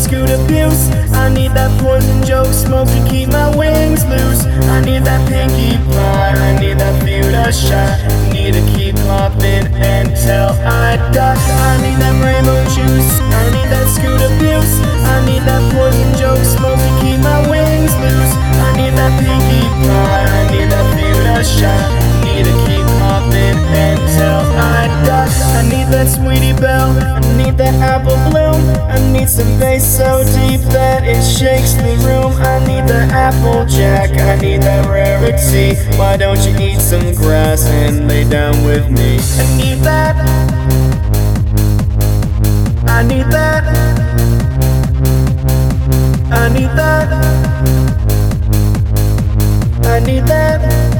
scoot abuse. I need that poison joke smoke to keep my wings loose. I need that pinky pie, I need that Futa shot. Need to keep popping until I die. I need that rainbow juice, I need that scoot abuse. I need that poison joke smoke to keep my wings loose. I need that pinky pie, I need that Futa shot. Need to keep popping until I die. I need that Sweetie Belle, I need that apple bloom. I need some bass so deep that it shakes the room. I need the Applejack, I need that rarity. Why don't you eat some grass and lay down with me? I need that, I need that, I need that, I need that.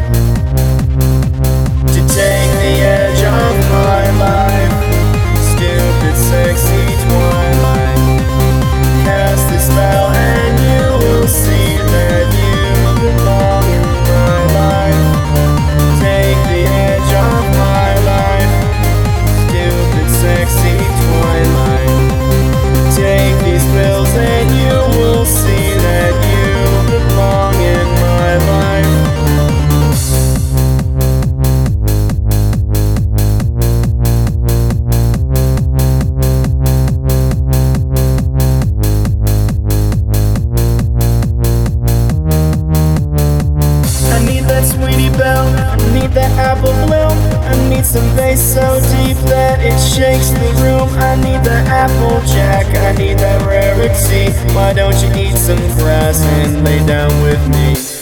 To take the edge off my life, stupid sexy twilight. Cast the spell and you will see that you belong in my life. Take the edge off my life, stupid sexy twilight. Take these pills and you will see that you belong in my life. Sweetie Belle, I need that apple bloom. I need some bass so deep that it shakes the room. I need the Applejack, I need that rarity. Why don't you eat some grass and lay down with me?